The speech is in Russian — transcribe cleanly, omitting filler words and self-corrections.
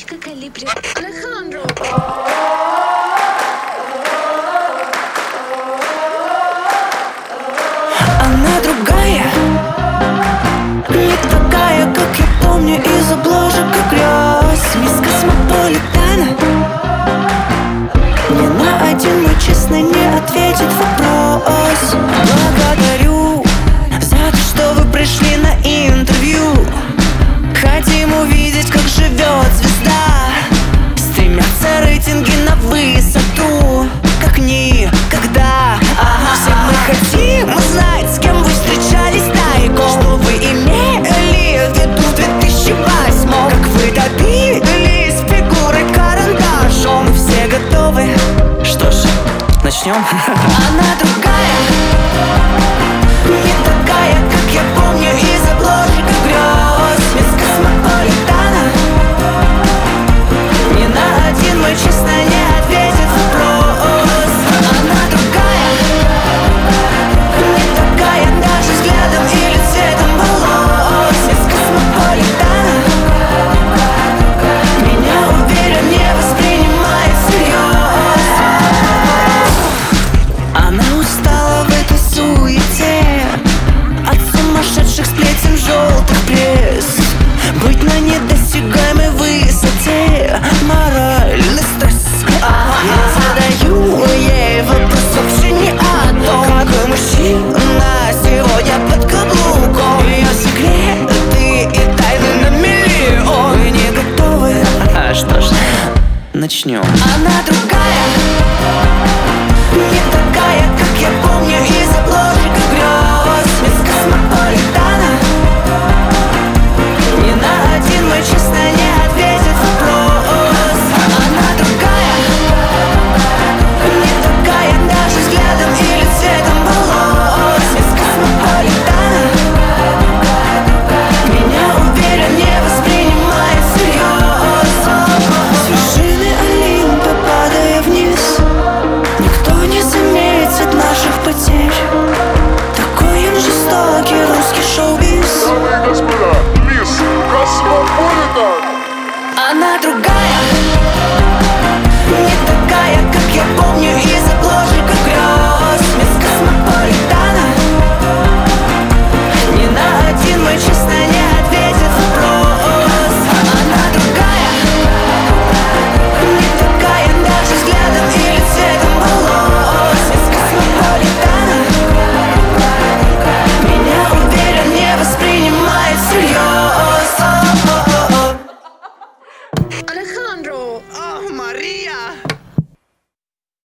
Девочка калибри Алехандро. Она другая, не такая, как я помню из обложек и грез. Мисс Космополитена. Ни на один мой честно не ответит вопрос. Благодарю за то, что вы пришли на интервью. Хотим увидеть, как живет звезда. Стремятся рейтинги на высоту, как никогда. Все мы хотим узнать, с кем вы встречались тайком. Что вы имели в виду в 2008? Как вы добились фигуры карандашом? Мы все готовы. Что ж, начнем? Она другая, не такая, как я помню из обложек и грез. Мисс Космополитена. Ни на один мой честно не ответит вопрос. Она другая, не такая даже взглядом или цветом волос. Мисс Космополитена. Меня, уверен, не воспринимает всерьез. Она устала в этой суете от сумасшедших сплетен желтых пресс. Быть на недосягаемой высоте, моральный стресс. Я задаю ей вопрос вообще не о том, какой мужчина сегодня под каблуком. Ее секреты и тайны на миллион. Вы не готовы? Что ж, начнем. Она другая, не такая, как я помню из обложек и грез. Мисс Космополитена. Ни на один мой честно не ответит вопрос. Она другая, не такая даже взглядом или цветом волос. Мисс Космополитена. Меня, уверен, не воспринимает всерьез. С вершины Олимпа падая вниз, никто не заметит наших потерь. Такой он жестокий русский шоу-биз. Дамы и господа, мисс Космополитен. Она другая, не такая, как я помню.